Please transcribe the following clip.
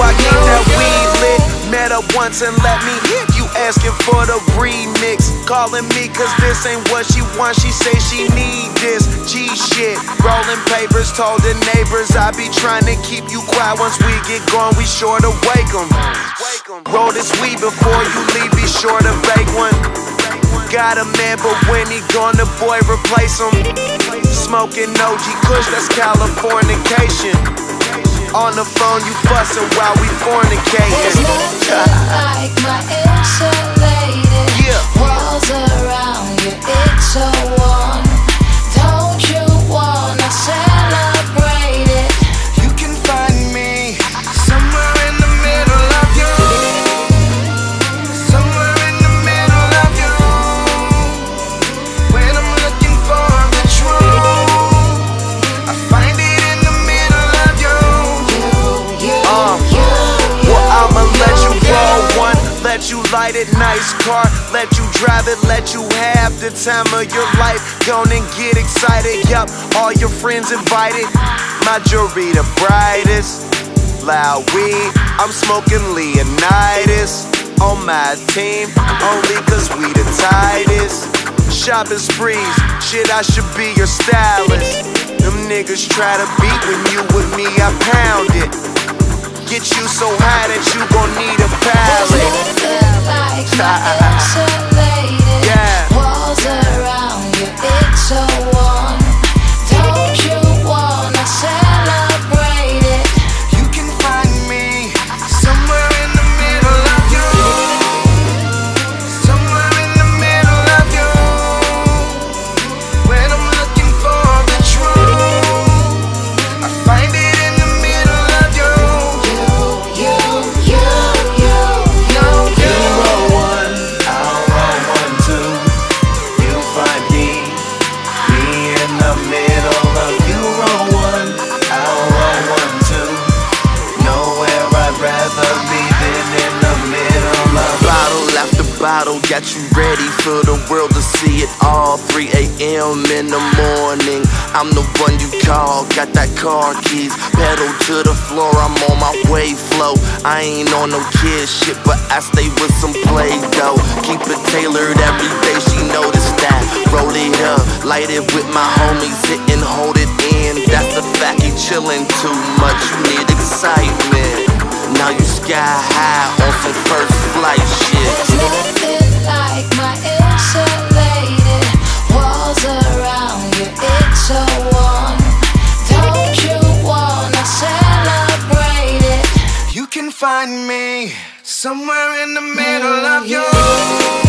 I keep that weed lit. Met up once and let me hit. You asking for the remix. Calling me cause this ain't what she wants. She say she need this G shit. Rolling papers, told the neighbors I be trying to keep you quiet. Once we get gone, we sure to wake 'em. Roll this weed before you leave, be sure to bake one. Got a man, but when he gone, the boy replace him. Smoking OG Kush, that's Californication. On the phone, you fussin' while we fornicating. There's nothing like my insulated walls around you. It's so warm. Don't you wanna celebrate it? You can find me somewhere in the middle of you. Somewhere in the middle of you. When I'm looking for the truth, I find it in the middle of you. Well, I'ma let you roll one, let you light it, nice car, let you drive it, let you have the time of your life. Gonna get excited, yup, all your friends invited. My jewelry the brightest, loud weed, I'm smoking Leonidas. On my team, only cause we the tightest. Shopping sprees, shit, I should be your stylist. Them niggas try to beat when you with me, I pound it. Get you so high that you gon' need a pallet. Like my insulated walls around you. It's so warm. Don't you wanna celebrate it? You can find me somewhere in the middle of you. Somewhere in the middle of you. When I'm looking for the truth, I find it in the middle of you. Bottle got you ready for the world to see it all. 3 a.m. in the morning, I'm the one you call. Got that car keys, pedal to the floor, I'm on my way flow. I ain't on no kid shit, but I stay with some Play-Doh. Keep it tailored every day, she noticed that. Roll it up, light it with my homies, hit and hold it in. That's the fact, he chillin' too much, you need excitement. Now you sky high on some first flight shit. There's nothing like my insulated walls around you. It's so warm. Don't you wanna celebrate it? You can find me somewhere in the middle of you.